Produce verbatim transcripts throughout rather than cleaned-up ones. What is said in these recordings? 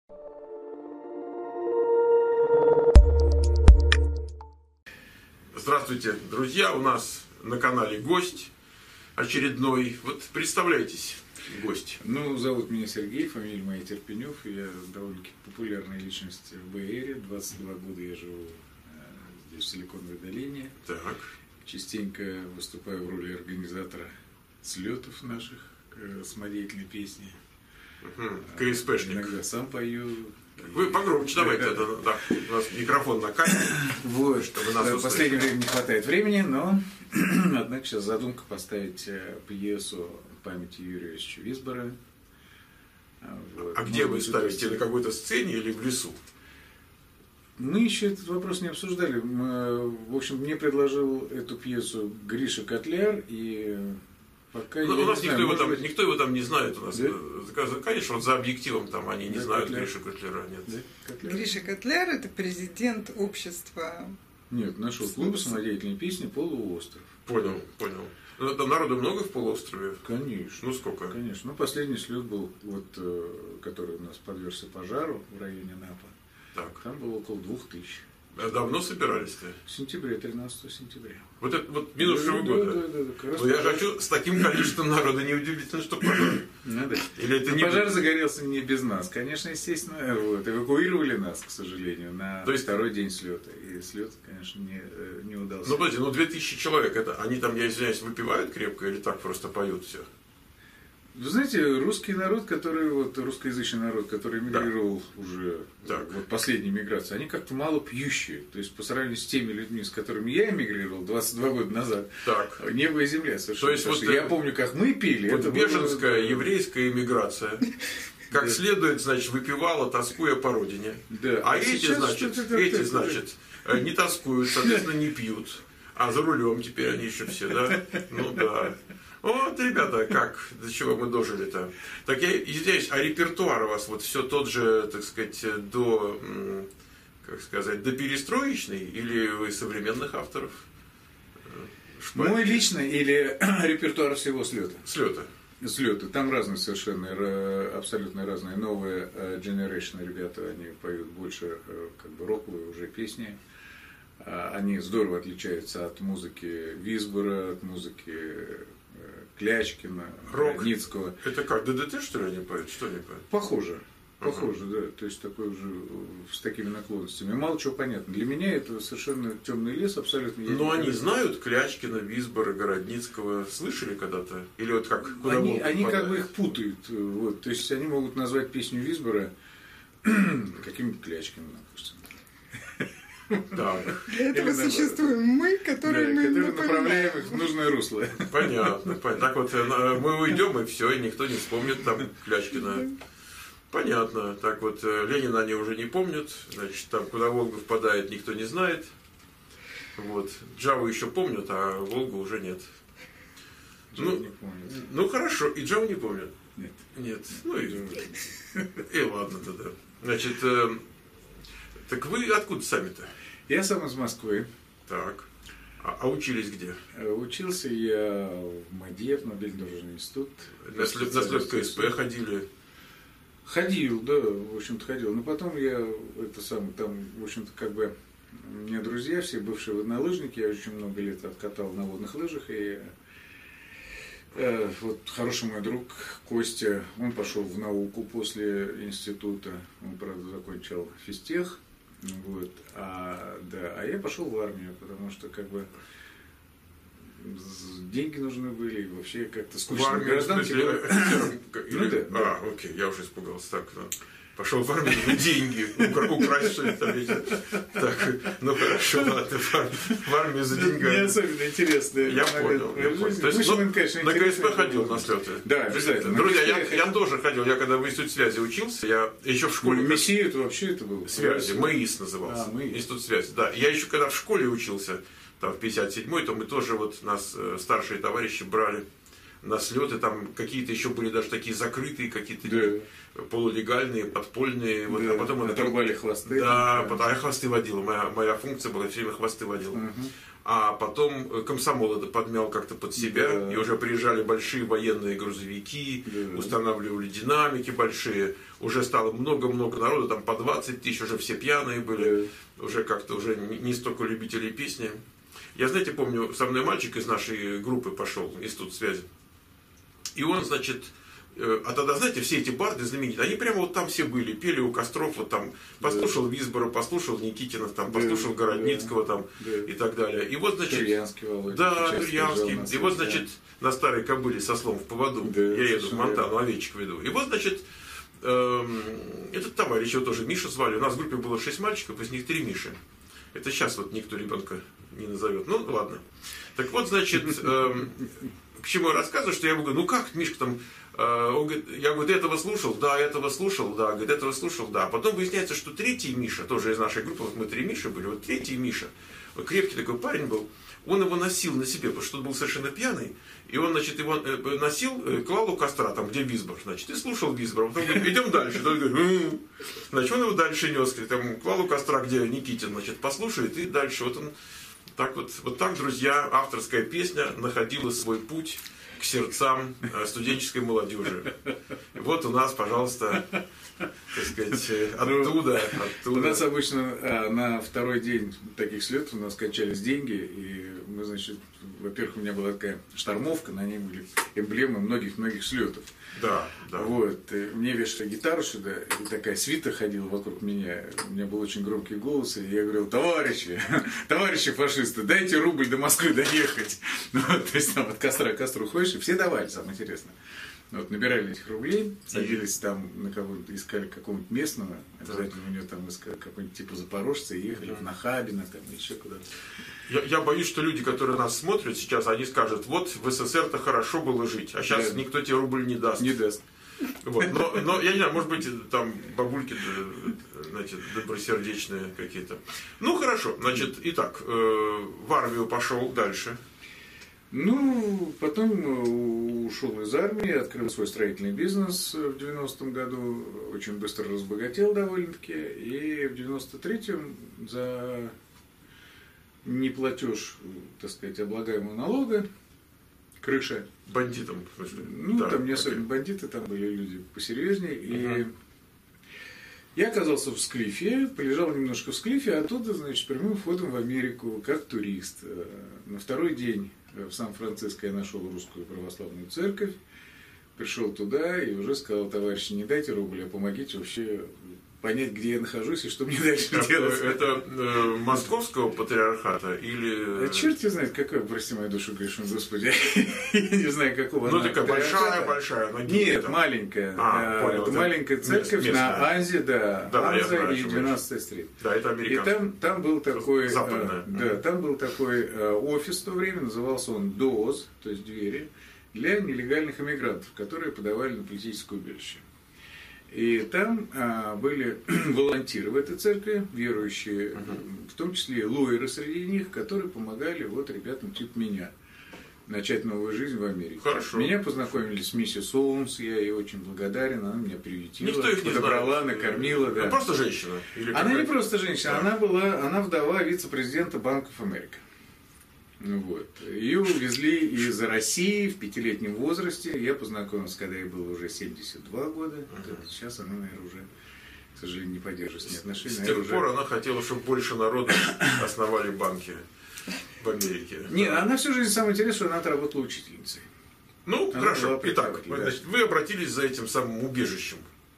Здравствуйте, друзья! У нас на канале гость очередной. Вот представляйтесь, гость. Ну, зовут меня Сергей, фамилия моя Терпенев. Я довольно-таки популярная личность в Бэй-Эре. двадцать два года я живу здесь, в Силиконовой долине. Так. Частенько выступаю в роли организатора слетов наших самодеятельной песни. Угу. КСПшник. Иногда сам пою. Вы погромче давайте, это, да, у нас микрофон на камере, вот. Чтобы нас В последнее время не хватает времени, но однако сейчас задумка поставить пьесу памяти Юрия Иосифовича Висбора. Вот. А Может где вы ставите, на какой-то сцене или в лесу? Мы еще этот вопрос не обсуждали. Мы, в общем, мне предложил эту пьесу Гриша Котляр, и пока ну, я у нас не никто, знаю, его там, быть... никто его там не знает. У нас, да? Конечно, вот за объективом там они не да, знают Котляр. Гришу Котляра. Нет. Да? Котляр. Гриша Котляр – это президент общества. Нет, нашего клуба самодеятельной песни «Полуостров». Понял, понял. Ну, там народу много в полуострове? Конечно. Ну, сколько? Конечно. Ну, последний слет был, вот, который у нас подвергся пожару в районе Напа. Так. Там было около двух тысяч. А давно собирались-то? В сентябре, тринадцатого сентября. Вот это вот минувшего да, года? Да, да, да. да. Но я хочу с таким количеством народа, неудивительно, что пожар. Ну, да. Или это Но не... пожар загорелся не без нас. Конечно, естественно, вот, эвакуировали нас, к сожалению, на То есть... второй день слета. И слет, конечно, не, не удался. Ну, подожди, ну две тысячи человек, это они там, я извиняюсь, выпивают крепко или так просто поют все? Вы знаете, русский народ, который, вот, русскоязычный народ, который эмигрировал да. уже так. вот, последней миграции, они как-то мало пьющие. То есть, по сравнению с теми людьми, с которыми я эмигрировал двадцать два года назад, так. небо и земля совершенно. То есть, вот я помню, как мы пили. Вот это беженская, было... еврейская эмиграция, как следует, значит, выпивала, тоскуя по родине. Да. А эти, значит, эти, значит, не тоскуют, соответственно, не пьют. А за рулем теперь они еще все, да? Ну да. Вот, ребята, как, до чего мы дожили-то. Так я извиняюсь, а репертуар у вас вот все тот же, так сказать, до, как сказать, до перестроечный, или вы современных авторов? Шпаль? Мой личный или репертуар всего слета? Слета. Слеты. Там разные совершенно, абсолютно разные. Новые Generation ребята, они поют больше как бы роковые уже песни. Они здорово отличаются от музыки Висбора, от музыки Клячкина, Городницкого. Это как, ДДТ, что ли, они поют? Что они поют? Похоже. Похоже, uh-huh. да. То есть такой уже с такими наклонностями. Мало чего понятно. Для меня это совершенно темный лес, абсолютно. Но они знают Клячкина, Висбора, Городницкого. Слышали когда-то? Или вот как? Куда они они как бы их путают. Вот. То есть они могут назвать песню Висбора каким-нибудь Клячкиным, допустим. Да. Для этого Именно существуем мы, которые, да, мы которые направляем их в нужное русло. Понятно, понятно. Так вот, мы уйдем, и все, и никто не вспомнит там Клячкина. Понятно. Так вот, Ленина они уже не помнят. Значит, там, куда Волга впадает, никто не знает. Вот. Джаву еще помнят, а Волгу уже нет. Джаву ну, не помнят. Ну, хорошо. И Джаву не помнят? Нет. Нет. Ну, и, и ладно тогда. Значит, так вы откуда сами-то? Я сам из Москвы. Так. А, а учились где? Учился я в МАДЕ, в Мобильно-дорожный институт. На слет, на слет КСП ходили? Ходил, да, в общем-то ходил. Но потом я, это самое, там, в общем-то, как бы, у меня друзья все бывшие воднолыжники, я очень много лет откатал на водных лыжах, и э, вот хороший мой друг Костя, он пошел в науку после института, он, правда, закончил физтех. Вот. А, да, а я пошел в армию, потому что как бы деньги нужны были, и вообще как-то скучно. В армию, гражданке было... Ну да. А, окей, я уже испугался. Так, пошел в армию, деньги, украсть что ли там. Так, ну хорошо, ладно, в армию за деньгами. Не особенно интересно. Я понял, я понял. То есть, на КСП ходил на слеты? Да, обязательно. Друзья, я тоже ходил, я когда в институте связи учился, я еще в школе... Мессия, это вообще это было? Связи, МАИС назывался, институт связи, да. Я еще когда в школе учился, там в пятьдесят седьмой, то мы тоже вот нас старшие товарищи брали на слеты, там какие-то еще были даже такие закрытые, какие-то Да. полулегальные, подпольные. Вот, Да, а потом отрубали хвосты. Да, там, потом, а я хвосты водил. Моя, моя функция была, все время хвосты водил. Угу. А потом комсомол это подмял как-то под себя. Да. И уже приезжали большие военные грузовики, Да. устанавливали динамики большие. Уже стало много-много народу, там по двадцать тысяч, уже все пьяные были. Да. Уже как-то уже не, не столько любителей песни. Я, знаете, помню, со мной мальчик из нашей группы пошел, институт связи. И он, значит, а тогда, знаете, все эти барды знаменитые, они прямо вот там все были, пели у костров, вот там, послушал да. Визбора, послушал Никитина, там, да, послушал Городницкого, там, да. и так далее. И вот, значит, Тырьянский, Володя, да, Тырьянский. И вот, значит, на старой кобыле со слом в поводу, да, я еду в Монтану, овечек веду. И вот, значит, эм, этот товарищ, его тоже Миша звали, у нас в группе было шесть мальчиков, из них три Миши. Это сейчас вот никто ребенка не назовет. Ну, ладно. Так вот, значит, эм, к чему я рассказываю, что я ему говорю, ну как, Мишка, там, э, он говорит, я говорю, ты этого слушал? Да, этого слушал, да, говорит, этого слушал, да. Потом выясняется, что третий Миша, тоже из нашей группы, вот мы три Миши были, вот третий Миша, вот крепкий такой парень был, он его носил на себе, потому что он был совершенно пьяный, и он, значит, его носил, клал у костра, там, где Визбор, значит, и слушал Визбора, потом говорит, идем дальше, он говорит, значит, он его дальше нес, там, клал у костра, где Никитин, значит, послушает, и дальше, вот он, так вот, вот так, друзья, авторская песня находила свой путь к сердцам студенческой молодежи. И вот у нас, пожалуйста, так сказать, оттуда, оттуда. У нас обычно на второй день таких слетов у нас качались деньги, и мы, значит, во-первых, у меня была такая штормовка, на ней были эмблемы многих-многих слетов. Да, да. Вот. И мне вешали гитару сюда, и такая свита ходила вокруг меня. У меня был очень громкий голос, и я говорил, товарищи, товарищи фашисты, дайте рубль до Москвы доехать. Ну, вот, то есть там от костра к костру ходишь, и все давали, самое интересное. Вот, набирали этих рублей, садились там на кого-то, искали какого-нибудь местного, обязательно у него там искали какой-нибудь типа запорожца, и ехали в Нахабино, там, еще куда-то. Я, я боюсь, что люди, которые нас смотрят сейчас, они скажут, вот в СССР-то хорошо было жить, а сейчас да. никто тебе рубль не даст. Не даст. Вот. Но, но я не знаю, может быть, там бабульки, значит, добросердечные какие-то. Ну, хорошо, значит, итак, э, в армию пошел дальше. Ну, потом ушел из армии, открыл свой строительный бизнес в девяностом году, очень быстро разбогател довольно-таки, и в девяносто третьем за неплатеж, так сказать, облагаемого налога, крыша. Бандитам, в смысле? Ну, да, там не особенно окей. бандиты, там были люди посерьезнее, uh-huh. и я оказался в Склифе, полежал немножко в Склифе, а оттуда, значит, прямым входом в Америку, как турист. На второй день в Сан-Франциско я нашел русскую православную церковь, пришел туда и уже сказал, товарищи, не дайте рубль, а помогите вообще понять, где я нахожусь и что мне дальше это, делать. Это э, московского патриархата или... А черт не знает, какой, прости мою душу грешную, Господи, я не знаю, какого. Ну, такая большая-большая. Нет, маленькая. А, понял, это маленькая церковь на Анзе, да, да Анза и двенадцатая стрит. Да, это американский. И там, там был такой, западная. Да, там был такой офис в то время, назывался он ДОЗ, то есть двери, для нелегальных иммигрантов, которые подавали на политическое убежище. И там а, были волонтеры в этой церкви, верующие, uh-huh. в том числе и лоеры среди них, которые помогали вот ребятам типа меня начать новую жизнь в Америке. Хорошо. Меня познакомили с миссис Оуэнс, я ей очень благодарен, она меня приютила, Никто их не подобрала, знает. накормила. Да. Она просто женщина? Или она какая-то... не просто женщина, да. она была, она вдова вице-президента Банк оф Америка. Вот. Ее увезли из России в пятилетнем возрасте. Я познакомился, когда ей было уже семьдесят два года. Uh-huh. Сейчас она, наверное, уже, к сожалению, не поддерживает с ней отношения. С тех уже... пор она хотела, чтобы больше народу основали банки в Америке. Нет, она всю жизнь, самое интересное, что она отработала учительницей. Ну, она хорошо. Итак, значит, вы обратились за этим самым убежищем.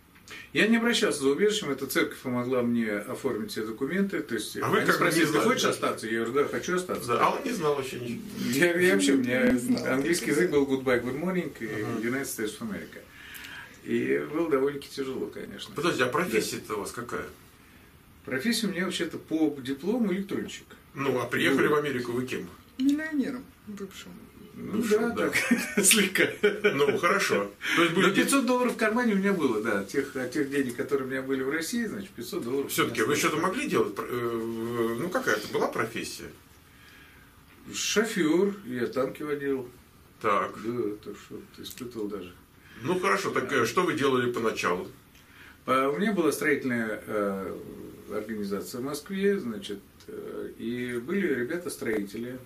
Я не обращался за убежищем, эта церковь помогла мне оформить все документы. То есть, а вы как спросили, бы ты хочешь остаться? Я говорю, да, хочу остаться. Да, а он не знал вообще ничего. Я, я вообще, у меня английский язык был goodbye, good morning, и uh-huh. United States of America. И было довольно-таки тяжело, конечно. Подождите, а профессия-то у вас какая? Профессия у меня вообще-то по диплому электронщик. Ну, а приехали ну, в Америку вы кем? Миллионером бывшим. Ну, ну да, да, так, слегка. Ну, хорошо. То есть были... пятьсот долларов в кармане у меня было, да. Тех, от тех денег, которые у меня были в России, значит, пятьсот долларов. Все-таки вы что-то могли делать? Ну, какая-то была профессия? Шофер, я танки водил. Так. Да, так что испытывал даже. Ну хорошо, так э, что вы делали поначалу? А у меня была строительная э, организация в Москве, значит, э, и были ребята-строители,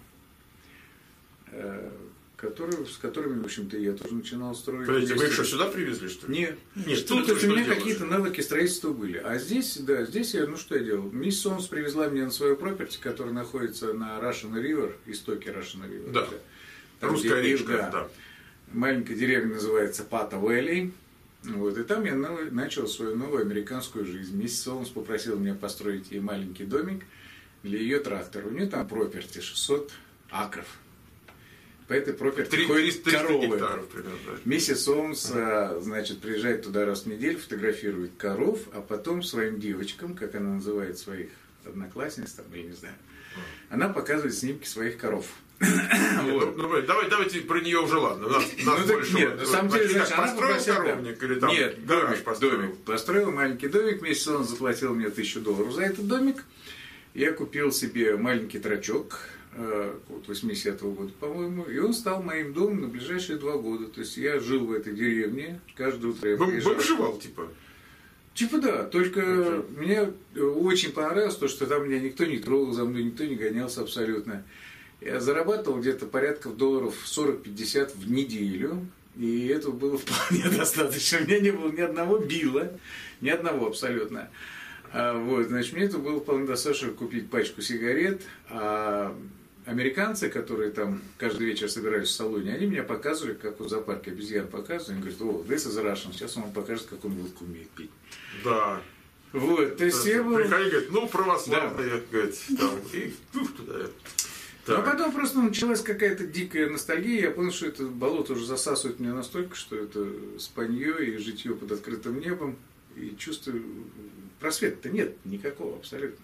э, которые, с которыми, в общем-то, я тоже начинал строить. Подождите, вы их что, сюда привезли, что ли? Нет. Нет, Тут, тут у меня делали? какие-то навыки строительства были. А здесь, да, здесь я, ну что я делал? Мисс Сомс привезла меня на свою проперти, которая находится на Russian River, истоке Russian River. Да. Там, Русская где, речка, да. да. Маленькая деревня называется Пата Вэлли. Вот, и там я начал свою новую американскую жизнь. Мисс Сомс попросила меня построить ей маленький домик для ее трактора. У нее там проперти шестьсот акров. По этой проперти ходят коровы. Гектаров, примерно, да. Миссис Сомс, значит, приезжает туда раз в неделю, фотографирует коров, а потом своим девочкам, как она называет своих одноклассниц, там, я не знаю, она показывает снимки своих коров. Нет, ну, ну, давай, давайте про нее уже ладно. Нас, нас ну, больше. Нет, вот, на самом вот, деле, значит, значит, она построил попросила, коровник да. или там Нет, гараж домик, построил? домик. Построил маленький домик, месяц он заплатил мне тысячу долларов за этот домик. Я купил себе маленький трачок, вот восьмидесятого года, по-моему, и он стал моим домом на ближайшие два года. То есть я жил в этой деревне, каждое утро я приезжал. Бомжевал, типа? Типа да, только Okay. мне очень понравилось то, что там меня никто не трогал, за мной никто не гонялся абсолютно. Я зарабатывал где-то порядка долларов сорок-пятьдесят в неделю, и этого было вполне достаточно. У меня не было ни одного билла, ни одного абсолютно. А, вот, значит, мне это было вполне достаточно купить пачку сигарет, а американцы, которые там каждый вечер собирались в салоне, они мне показывали, как в зоопарке обезьян показывают, они говорят: о, this is Russian, сейчас он вам покажет, как он водку умеет пить. Да. Вот, то есть я был... Приходи, говорит, ну, православные, да. Говорит, там, и ух, туда. Так. А потом просто началась какая-то дикая ностальгия, я понял, что это болото уже засасывает меня настолько, что это спанье и житье под открытым небом, и чувствую, просвета-то нет никакого абсолютно.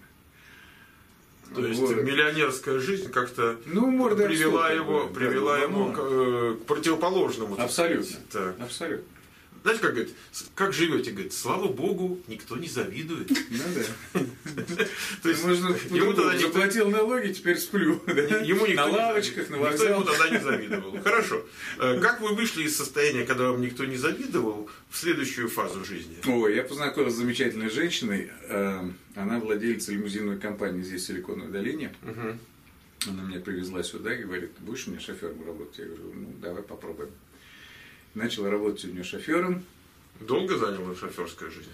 То есть вот. Миллионерская жизнь как-то ну, привела его, да, привела да, его ну, к, к противоположному. Абсолютно. Так. Абсолютно. Знаете, как говорит, как живете? Говорит, слава Богу, никто не завидует. Ну да. То есть ему тогда заплатил налоги, теперь сплю. Ему на лавочках, на вокзале. Никто ему тогда не завидовал. Хорошо. Как вы вышли из состояния, когда вам никто не завидовал, в следующую фазу жизни? Ой, я познакомился с замечательной женщиной. Она владелица лимузинной компании здесь, в Силиконовой долине. Угу. Она меня привезла сюда и говорит: будешь у меня шофером работать? Я говорю: ну, давай попробуем. Начал работать у нее шофером. Долго заняла шоферская жизнь?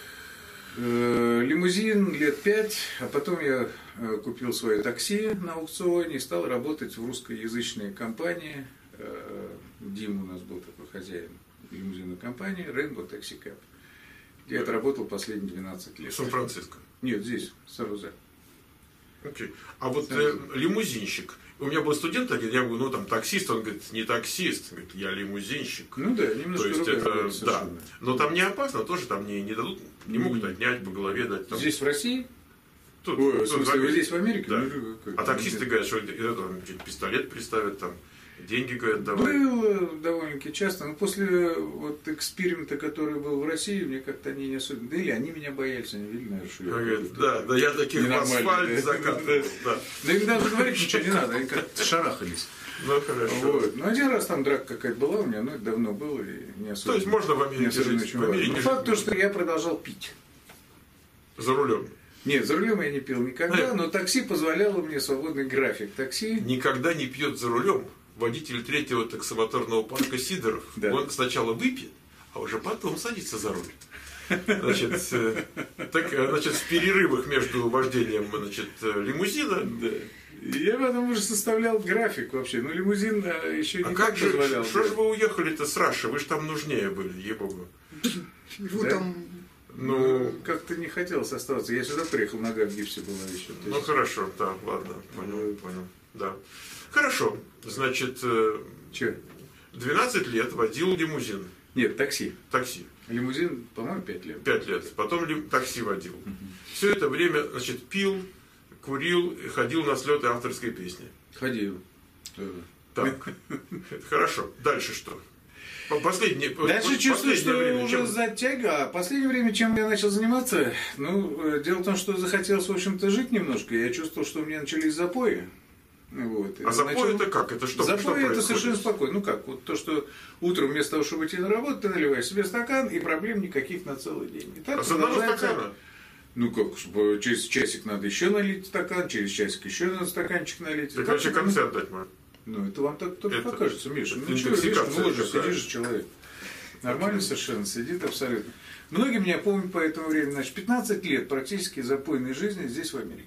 Э, лимузин лет пять, а потом я э, купил свое такси на аукционе и стал работать в русскоязычной компании. Э, Дим у нас был такой хозяин лимузинной компании, Rainbow Taxi Cab. Я отработал последние двенадцать лет. В Сан-Франциско? Нет, здесь, в Сан-Розе. Okay. А вот э, лимузинщик. У меня был студент один, я говорю, ну там таксист, он говорит, не таксист, говорит, я лимузинщик. Ну да, немножко. То есть это, да. Но там не опасно, тоже там не, не дадут, не могут отнять по голове дать. Там. Здесь в России? Тут, Ой, тут в смысле, вы здесь в Америке? Да. Ну, а таксисты говорят, что это, пистолет приставят, там, деньги, говорят, давай. Было довольно-таки часто, но после вот эксперимента, который был в России, мне как-то они не особенно... Да или они меня боялись, они видели, наверное, что я... Говорит, да, да, я таких в асфальт да, закатывал. Да. Да им даже говорить ничего не надо, они как-то шарахались. Ну, хорошо. Вот. Ну, один раз там драка какая-то была у меня, но это давно было, и не особенно... То есть можно в Америке жить? В Америке жить. Факт то, что я продолжал пить. За рулем? Нет, за рулем я не пил никогда, но такси позволяло мне свободный график такси. Никогда не пьет за рулем водитель третьего таксомоторного парка Сидоров. Да. Он сначала выпьет, а уже потом садится за руль. Значит, так, значит, в перерывах между вождением, значит, лимузина. Да. Я потом уже составлял график вообще. Ну, лимузин еще не а как же, позволял. Что же вы уехали-то с Раши? Вы же там нужнее были, ей-богу. Его да? там... Ну, как-то не хотелось оставаться. Я сюда приехал, нога в гипсе была еще. Ну, есть... хорошо, да, ладно, понял, понял, да. Хорошо, значит, Че? двенадцать лет водил лимузин. Нет, такси. Такси. Лимузин, по-моему, пять лет. пять лет. Потом ли, такси водил. Угу. Все это время, значит, пил, курил, ходил на слеты авторской песни. Ходил. Так, хорошо. Дальше что? Последнее, Дальше чувствую, что время, уже чем... затяга. А последнее время, чем я начал заниматься, ну, дело в том, что захотелось, в общем-то, жить немножко. Я чувствовал, что у меня начались запои. Вот. А запой начал... это как? Это что, запой что это происходит? совершенно спокойно. Ну как, вот то, что утром вместо того, чтобы идти на работу, ты наливаешь себе стакан, и проблем никаких на целый день. И так А с одного стакана? Ну как, через часик надо еще налить стакан, через часик еще надо стаканчик налить. Так вообще концерт дать можно. Ну это вам так только это... покажется, Миша. Ну что, видишь, ну же, сидишь же человек. Нормально совершенно, сидит абсолютно. Многие меня помнят по этому времени, значит, пятнадцать лет практически запойной жизни здесь, в Америке.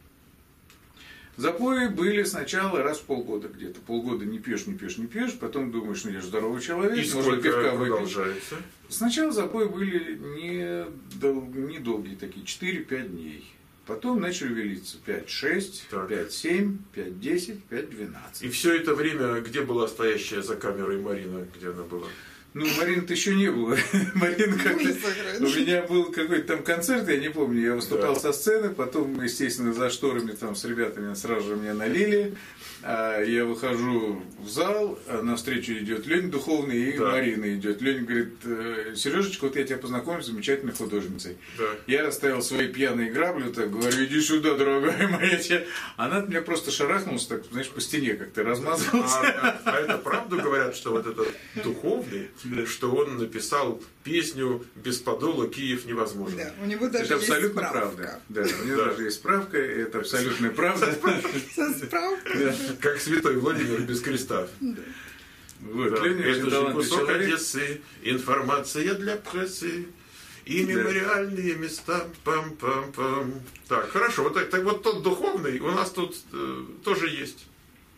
Запои были сначала раз в полгода где-то. Полгода не пьешь, не пьешь, не пьешь, потом думаешь, ну я же здоровый человек, и можно пивка продолжается? Выпить. Сначала запои были не, дол, не долгие такие, четыре-пять дней. Потом начали велиться пять-шесть, пять-семь, пять-десять, пять-двенадцать. И все это время, где была стоящая за камерой Марина, где она была? Ну, Марины-то еще не было. Марина как-то... У меня был какой-то там концерт, я не помню, я выступал да. со сцены, потом, естественно, за шторами там с ребятами сразу же меня налили. А я выхожу в зал, а навстречу идет Леня Духовный и да. Марина идет. Леня говорит: Сережечка, вот я тебя познакомлю с замечательной художницей. Да. Я расставил свои пьяные грабли, так говорю: иди сюда, дорогая моя. Она от меня просто шарахнулась, так, знаешь, по стене как-то размазывалась. А, а, а это правду говорят, что вот этот Духовный, да. что он написал песню «Без подола Киев невозможен». Да, у него даже это есть абсолютно справка. правда. Да, у него да. даже есть справка, и это абсолютная правда. Со справкой. Как святой Владимир без креста. Да. Вот, да. Это же кусок человек. Одессы, информация для прессы и мемориальные да. места. Пам-пам-пам. Так, хорошо. Вот, так, так вот тот Духовный у нас тут э, тоже есть.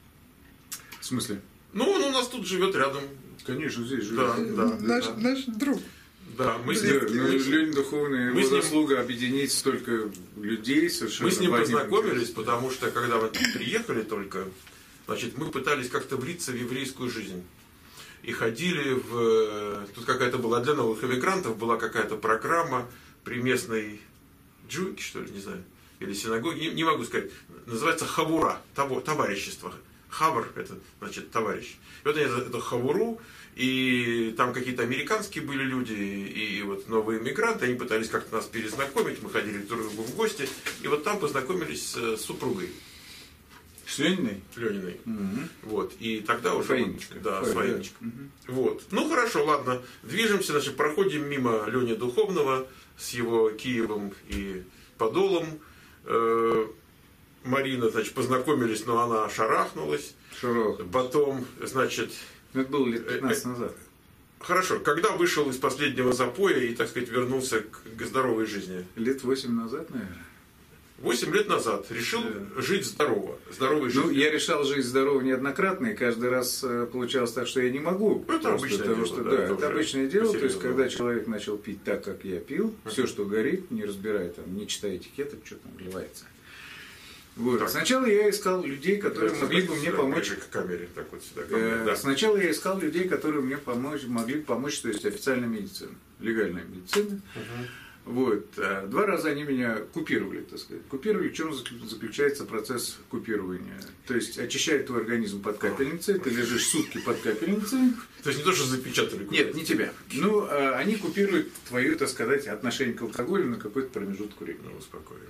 В смысле? Ну, он у нас тут живет рядом. Конечно, здесь живет. Да, да, наш, да. наш друг. Да, мы с да, ним... ну, Леня Духовный, мы его с ним... заслуга объединить столько людей совершенно. Мы с ним познакомились, потому что, когда мы приехали только, значит, мы пытались как-то влиться в еврейскую жизнь. И ходили в... Тут какая-то была для новых иммигрантов, была какая-то программа при местной джуйке, что ли, не знаю, или синагоге, не, не могу сказать. Называется хавура, того, товарищество. Хавр, это значит товарищ. И вот они эту хавуру, и там какие-то американские были люди, и вот новые иммигранты, они пытались как-то нас перезнакомить, мы ходили друг к другу в гости, и вот там познакомились с супругой. С Лениной? Лениной. Угу. Вот. И тогда уже... Фаиночка. Да, Фаин, с Фаиночкой. да. Угу. Вот. Ну хорошо, ладно. Движемся, значит, проходим мимо Лени Духовного с его Киевом и Подолом. Э-э- Марина, значит, познакомились, но она шарахнулась. Шарахнулась. Потом, значит... Это было лет пятнадцать назад. Хорошо. Когда вышел из последнего запоя и, так сказать, вернулся к здоровой жизни? Лет восемь назад, наверное. Восемь лет назад решил да. жить здорово, здоровой жизнью. Ну, я решал жить здорово неоднократно, и каждый раз получалось так, что я не могу. Ну, это обычное потому, дело. Что, да, да, это, это обычное дело. То есть, когда да. человек начал пить так, как я пил, uh-huh. все, что горит, не разбирая, там, не читая этикеток, что там вливается. Вот. Сначала я искал людей, которые да, могли бы мне помочь. К камере, так вот сюда, э, да. Сначала я искал людей, которые мне помочь, могли помочь, то есть официальная медицина, легальная медицина. Uh-huh. Вот. Два раза они меня купировали, так сказать. Купировали, в чем заключается процесс купирования. То есть очищает твой организм под капельницей, ты лежишь сутки под капельницей. То есть не то, что запечатали? Нет, не тебя. Ну, они купируют твое, так сказать, отношение к алкоголю на какой-то промежуток времени. Ну, успокоивает.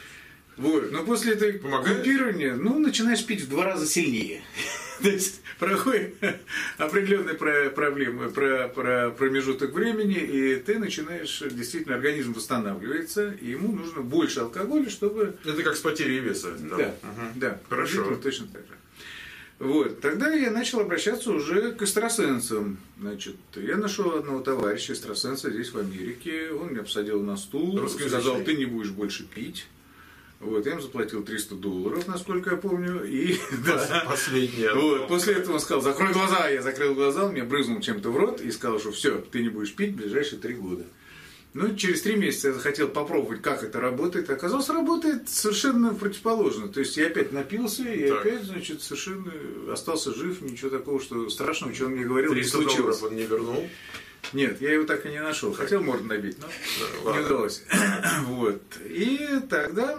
Вот. Но после этой Помогает? купирования, ну, начинаешь пить в два раза сильнее. То есть проходит определенные проблемы, про, про промежуток времени, и ты начинаешь, действительно, организм восстанавливается, и ему нужно больше алкоголя, чтобы... Это как с потерей веса. Да, да, угу. да. Хорошо. Точно так же. Вот. Тогда я начал обращаться уже к экстрасенсам. Значит, я нашел одного товарища, экстрасенса здесь, в Америке. Он меня посадил на стул, сказал: ты не будешь больше пить. Вот, я им заплатил триста долларов, насколько я помню, и да. Последнее. Вот, после этого он сказал: закрой глаза. Я закрыл глаза, он мне брызнул чем-то в рот и сказал, что все, ты не будешь пить в ближайшие три года. Ну, через три месяца я захотел попробовать, как это работает. Оказалось, работает совершенно противоположно. То есть я опять напился, и так. опять, значит, совершенно остался жив, ничего такого, что страшного, что он мне говорил, не случилось. триста долларов он не вернул? Нет, я его так и не нашел. Хотел морду набить, но да, не удалось. Вот. И тогда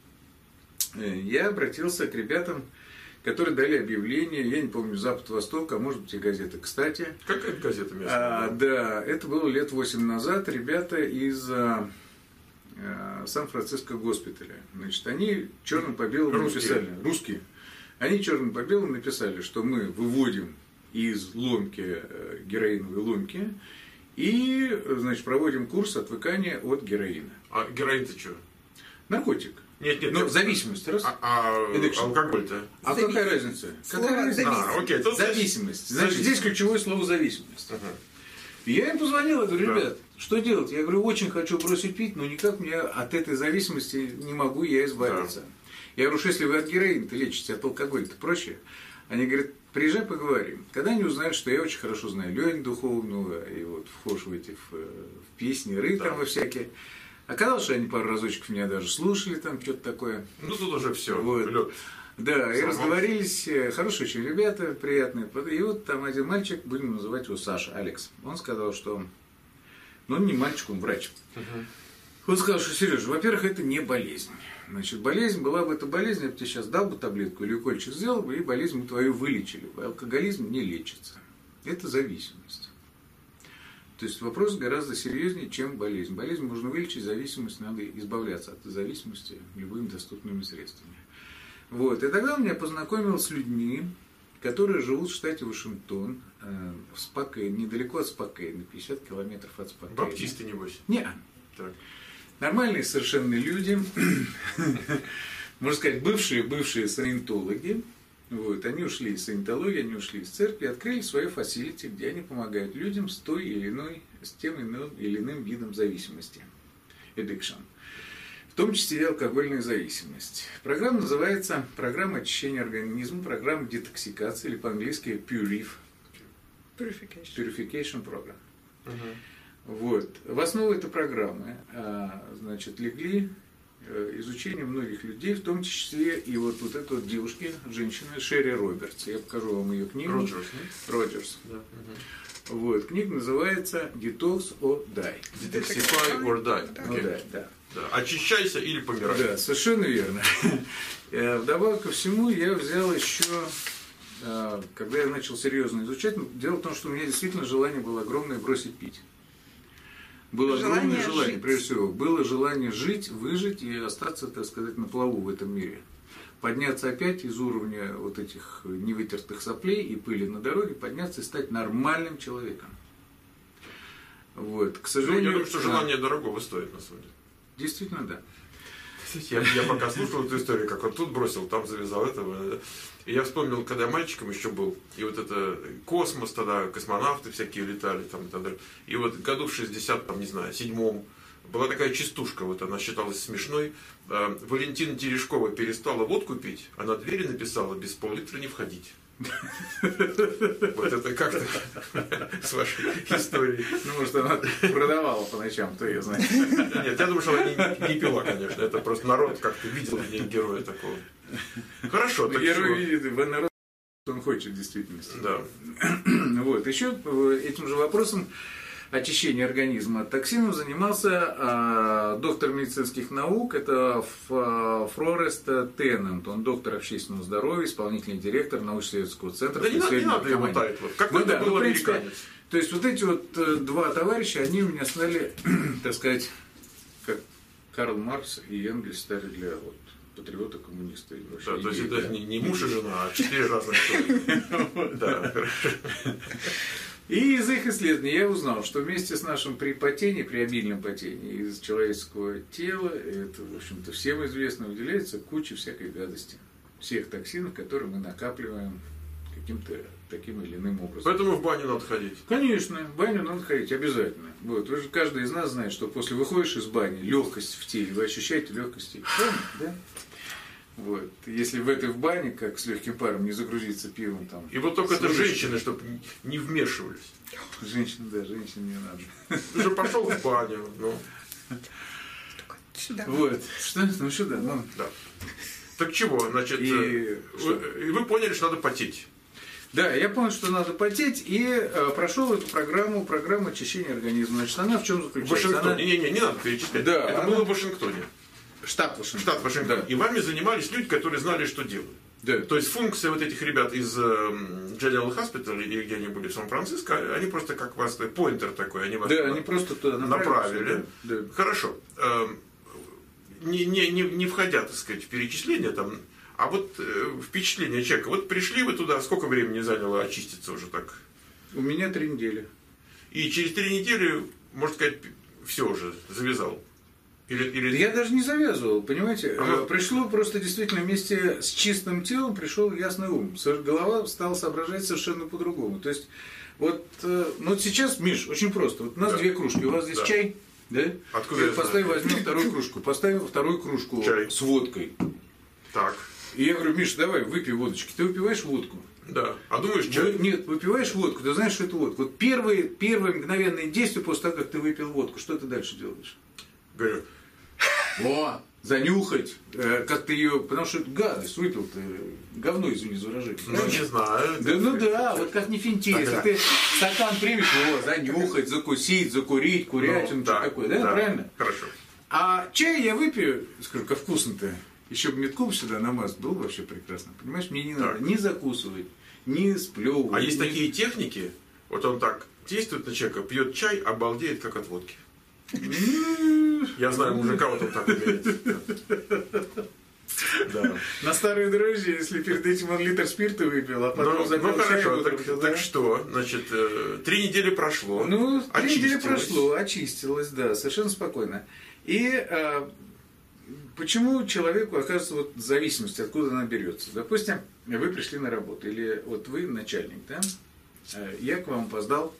я обратился к ребятам, которые дали объявление, я не помню, Запад-Восток, а может быть и газета. Кстати, какая газета местная? А, да, это было лет восемь назад. Ребята из а, а, Сан-Франциско госпиталя. Значит, они черным по белому русские. написали. Русские. Они черным по белому написали, что мы выводим из ломки героиновой ломки и, значит, проводим курс отвыкания от героина. А героин-то что? Наркотик. Нет, нет. Ну, нет. зависимость, раз. А, а алкоголь-то? А Зависимость. какая разница? Слово Какая разница? А, окей. Тут Зависимость. Значит, зависимость. здесь ключевое слово зависимость. Ага. И я им позвонил, я говорю, Да. ребят, что делать? Я говорю, очень хочу бросить пить, но никак мне от этой зависимости не могу я избавиться. Да. Я говорю, что если вы от героина-то лечите, от алкоголя-то проще. Они говорят, приезжай, поговорим. Когда они узнали, что я очень хорошо знаю Леню Духовную, и вот вхож в эти в, в песни, ры Да. там во всякие. Оказалось, что они пару разочков меня даже слушали, там что-то такое. Ну, тут уже все. Вот. Да, и Сам разговорились, хорошие очень ребята, приятные. И вот там один мальчик, будем называть его Саша, Алекс. Он сказал, что... Ну, он не мальчик, он врач. Угу. Он сказал, что, Сережа, во-первых, это не болезнь. Значит, болезнь, была бы это болезнь, я бы тебе сейчас дал бы таблетку или укольчик сделал бы, и болезнь мы твою вылечили бы. Алкоголизм не лечится. Это зависимость. То есть вопрос гораздо серьезнее, чем болезнь. Болезнь можно вылечить, зависимость надо избавляться от зависимости любыми доступными средствами. Вот. И тогда он меня познакомил с людьми, которые живут в штате Вашингтон, э, в Спокейне, недалеко от Спокейна, пятьдесят километров от Спокейна. Баптисты, небось. Не, Так. нормальные совершенно люди, можно сказать, бывшие, бывшие саентологи. Вот, они ушли из саентологии, они ушли из церкви, открыли свое фасилити, где они помогают людям с той или иной, с тем иным, или иным видом зависимости. Addiction. В том числе и алкогольная зависимость. Программа называется «Программа очищения организма», программа детоксикации, или по-английски «Purif». Purification. Purification Program. Угу. Вот. В основу этой программы, значит, легли изучение многих людей, в том числе и вот, вот этой вот девушки, женщины Шерри Робертс. Я покажу вам ее книгу. Роджерс, Роджерс. да? Угу. Вот. Книга называется «Detox or Die». Detoxify or die. Да. Ну, Окей. да, да. Да. Очищайся или помирай. Да, совершенно верно. Вдобавок ко всему, я взял еще, когда я начал серьезно изучать, дело в том, что у меня действительно желание было огромное бросить пить. Было Желание огромное желание, жить. прежде всего, было желание жить, выжить и остаться, так сказать, на плаву в этом мире. Подняться опять из уровня вот этих невытертых соплей и пыли на дороге, подняться и стать нормальным человеком. Вот. К Ну, сожалению, я думаю, что да, желание дорогого стоит, на самом деле. действительно, да. Я, я пока слушал эту историю, как он тут бросил, там завязал этого. И я вспомнил, когда я мальчиком еще был, и вот это космос тогда, космонавты всякие летали там и так далее. И вот году в шестидесятом, там, не знаю, седьмом, была такая частушка, вот она считалась смешной. Валентина Терешкова перестала водку пить, а на двери написала: без пол-литра не входить. Вот это как-то с вашей историей. Ну, может, она продавала по ночам, кто ее знает. Нет, я думаю, что она не, не пила, конечно. Это просто народ как-то видел в ней героя такого. Хорошо, так чего? Герой видит, в народ, что он хочет в действительности. Да. Вот. Еще этим же вопросом очищения организма от токсинов занимался а, доктор медицинских наук, это Флорест Теннант. Он доктор общественного здоровья, исполнительный директор научно-исследовательского центра. Да не надо, не надо его тарить. Вот. Какой Ну это да, был ну, в принципе, американец? То есть вот эти вот э, два товарища, они у меня стали, так сказать, как Карл Маркс и Энгельс стали для вот, патриота, коммуниста. И вообще Да, то есть идеи, это да. не, не муж и жена, а четыре разных человека. Да, хорошо. И из их исследований я узнал, что вместе с нашим при потении, при обильном потении из человеческого тела, это, в общем-то, всем известно, выделяется куча всякой гадости. Всех токсинов, которые мы накапливаем каким-то таким или иным образом. Поэтому в баню надо ходить. Конечно, в баню надо ходить обязательно. Вот. Вы же, каждый из нас знает, что после выходишь из бани, легкость в теле, вы ощущаете легкость в теле. Правильно? Да? Вот. Если в этой в бане, как с легким паром, не загрузиться пивом там. И вот только это Слушай, женщины, чтобы не вмешивались. Женщины, да, женщин не надо. Ты же пошел в баню. Ну, Сюда. Вот. Что? Ну сюда, ну. да. Так чего, значит, И э, что? вы, и вы поняли, что надо потеть. Да, я понял, что надо потеть, и э, прошел эту программу, программу очищения организма. Значит, она в чем В заключается? Вашингтоне. Она... Не, не, не надо перечислять. Да, это она- было в Вашингтоне. Штат Вашингтон. Штат Вашингтон. Да. И вами занимались люди, которые знали, что делают. Да. То есть функция вот этих ребят из General Hospital или где они были в Сан-Франциско, они просто как вас, поинтер такой, они вас Да, туда они просто туда направили. Да. Да. Хорошо. Эм, Не, не, не, не входя, так сказать, в перечисление, там, А вот э, впечатление человека. Вот пришли вы туда, сколько времени заняло очиститься уже так? У меня три недели. И через три недели, можно сказать, все уже завязал? Или, или... Я даже не завязывал, понимаете? Ага. Пришло просто действительно вместе с чистым телом пришел ясный ум. Голова стала соображать совершенно по-другому. То есть, вот, ну, вот сейчас, Миш, очень просто. Вот у нас да. две кружки. У вас здесь да. чай? Да? Откуда я поставим, возьмем вторую кружку. Поставим вторую кружку чай. С водкой. Так. И я говорю, Миш, давай, выпей водочки. Ты выпиваешь водку? Да. А думаешь, чай? Вы, нет, выпиваешь водку, ты знаешь, что это водка. Вот первые, первые мгновенные действия после того, как ты выпил водку, что ты дальше делаешь? Говорю. О, занюхать, э, как ты ее, потому что гадость, выпил ты, говно, извини за выражение. Ну, не знаю. Да, ну да, вот как не финти, если да. ты стакан примешь, его занюхать, закусить, закурить, курятину, ну, что да, такое, да? да, правильно? Хорошо. А чай я выпью, скажу, как вкусно-то, еще бы медком сюда намаз был вообще прекрасно, понимаешь, мне не так. Надо ни закусывать, ни сплевывать. А есть ни... такие техники, вот он так действует на человека, пьет чай, обалдеет, как от водки. Я знаю мужика, вот он так умеет. Да. На старые дрожжи, если перед этим он литр спирта выпил, а потом ну, запил ну чай, хорошо, так, выпил, так да? что, значит, э, три недели прошло. Ну, три недели очистилось. прошло, очистилось, да, совершенно спокойно. И э, почему человеку оказывается вот зависимость, откуда она берется? Допустим, вы пришли на работу, или вот вы начальник, да? Я к вам опоздал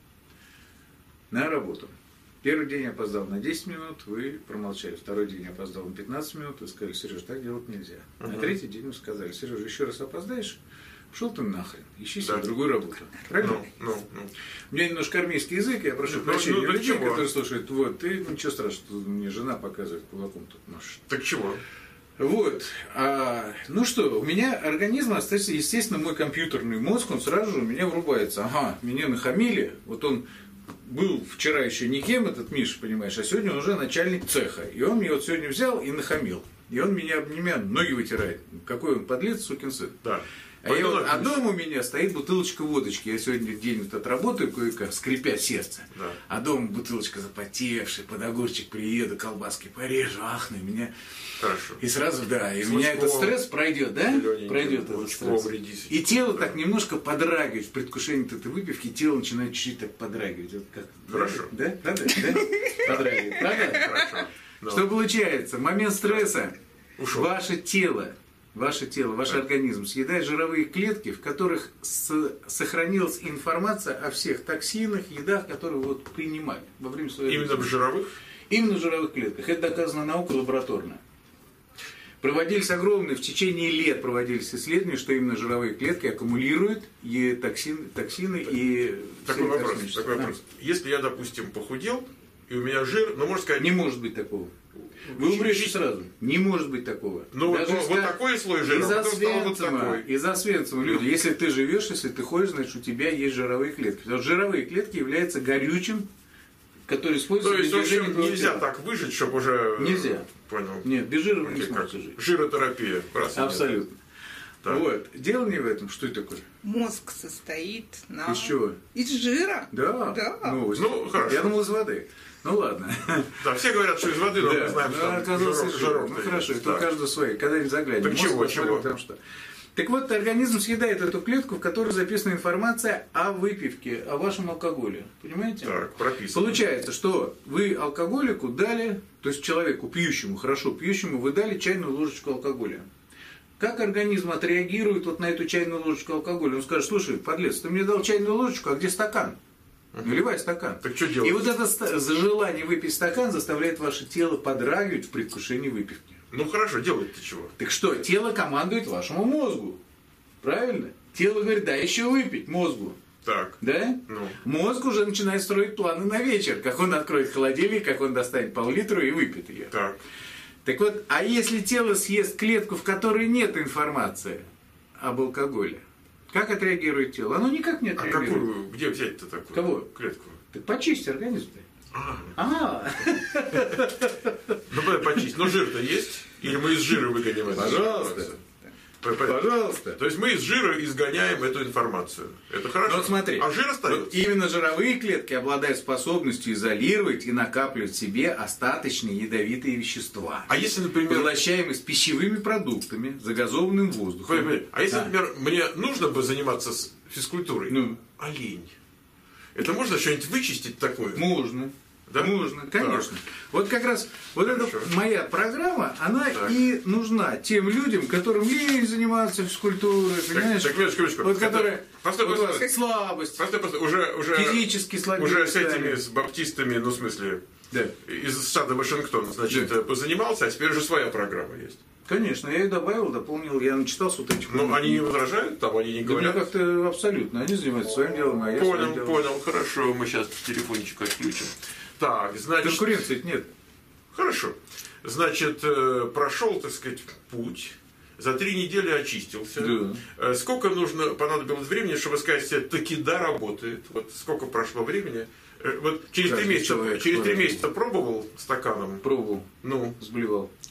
на работу. Первый день я опоздал на десять минут, вы промолчали. Второй день я опоздал на пятнадцать минут, вы сказали, Сереж, так делать нельзя. Uh-huh. На третий день вы сказали, Сереж, еще раз опоздаешь, пошел ты нахрен, ищи себе да. другую работу. Правильно? No, no, no. У меня немножко армейский язык, я прошу no, прощения no, у людей, чего? которые слушают. Вот, ты ничего страшного, мне жена показывает кулаком тут можешь. Так чего? Вот. А, ну что, у меня организм остается, естественно, мой компьютерный мозг, он сразу же у меня врубается. Ага, меня нахамили, вот он был вчера еще никем, этот Миша, понимаешь, а сегодня он уже начальник цеха. И он меня вот сегодня взял и нахамил. И он меня об меня ноги вытирает. Какой он подлец, сукин сын. Да. А, я вот, а дома у меня стоит бутылочка водочки. Я сегодня день вот отработаю кое-как, скрипя сердце. Да. А дома бутылочка запотевшая, под огурчик приеду, колбаски порежу, ахну, и меня... Хорошо. И сразу, да, и с у меня лучком, этот стресс пройдет, да? Пройдет этот стресс. Редисочку, и тело да. так немножко подрагивает в предвкушении этой выпивки, тело начинает чуть-чуть так подрагивать. Вот как, Хорошо. Да? Правда? Да? Подрагивает. Правда? Хорошо. Но. Что получается? В момент стресса Ушел. ваше тело, ваше тело, ваш да. организм съедает жировые клетки, в которых с- сохранилась информация о всех токсинах, едах, которые вот принимали во время своей Именно жизни. в жировых? Именно в жировых клетках. Это доказано наукой лабораторно. Проводились огромные, в течение лет проводились исследования, что именно жировые клетки аккумулируют и токсин, токсины и... Такой вопрос, такой да. вопрос. Если я, допустим, похудел, и у меня жир, ну, можно сказать... Не может быть такого. Вы умрете сразу. Не может быть такого. Ну, вот, вот такой слой жира, из-за потом стал вот такой. Из-за Освенцима, люди, если ты живешь, если ты ходишь, значит, у тебя есть жировые клетки. Потому что жировые клетки являются горючим, который используется... То есть, в общем, нельзя тела. Так выжить, чтобы уже... Нельзя. Понял. Нет, без жира вы не как? сможете жить. Жиротерапия. Раз абсолютно. Вот. Дело не в этом. Что это такое? Мозг состоит на... Из чего? Из жира. Да. Да. Ну, ну хорошо. Я думал, из воды. Ну ладно. Да, все говорят, что из воды, но да. мы знаем, что оказалось жирок. жирок. Ну хорошо, это у каждого свои. Когда-нибудь заглянем. Так чего, чего? Там, что. Так вот, организм съедает эту клетку, в которой записана информация о выпивке, о вашем алкоголе. Понимаете? Так, прописано. Получается, что вы алкоголику дали, то есть человеку пьющему, хорошо пьющему, вы дали чайную ложечку алкоголя. Как организм отреагирует вот на эту чайную ложечку алкоголя? Он скажет, слушай, подлец, ты мне дал чайную ложечку, а где стакан? Наливай стакан. Так что делать? И вот это желание выпить стакан заставляет ваше тело подрагивать в предвкушении выпивки. Ну хорошо, делать-то чего? Так что, тело командует вашему мозгу. Правильно? Тело говорит, да, еще выпить мозгу. Так. Да? Ну. Мозг уже начинает строить планы на вечер. Как он откроет холодильник, как он достанет пол-литра и выпьет ее. Так. Так вот, а если тело съест клетку, в которой нет информации об алкоголе, как отреагирует тело? Оно никак не отреагирует. А какую, где взять-то такую Кого? клетку? Так почисти организм-то. А. А. Ну, давай почистить. Но жир-то есть? Или мы из жира выгоним это? Пожалуйста. Пожалуйста. То есть мы из жира изгоняем эту информацию. Это хорошо. Вот смотри, а жир остается. Вот именно жировые клетки обладают способностью изолировать и накапливать в себе остаточные ядовитые вещества. А если, например... поглощаемые с пищевыми продуктами, загазованным воздухом. Понимаете? А если, а. например, мне нужно бы заниматься с физкультурой, ну. а лень, это можно что-нибудь вычистить такое? Можно. Да? Можно, конечно. Так. Вот как раз вот эта моя программа, она так. и нужна тем людям, которым лень заниматься физкультурой, понимаешь? Так, так, минуточку, вот которые постой, вот постой, постой. слабость, постой, постой. Уже, уже, физически слабее. Уже с этими, с баптистами, ну, в смысле, да. из штата Вашингтон, значит, да. позанимался, а теперь уже своя программа есть. Конечно, я ее добавил, дополнил, я начитался вот этих. Ну, они не возражают, там они не говорят. Да, как-то абсолютно, они занимаются своим делом, а я понял, своим делом. Понял, хорошо, мы сейчас телефончик отключим. Так, значит... Конкуренции нет. Хорошо. Значит, прошел, так сказать, путь, за три недели очистился. Да. Сколько нужно, понадобилось времени, чтобы сказать себе, таки да, работает? Вот сколько прошло времени? Вот через три месяца, через три месяца пробовал стаканом? Пробовал. Ну? Сблевал.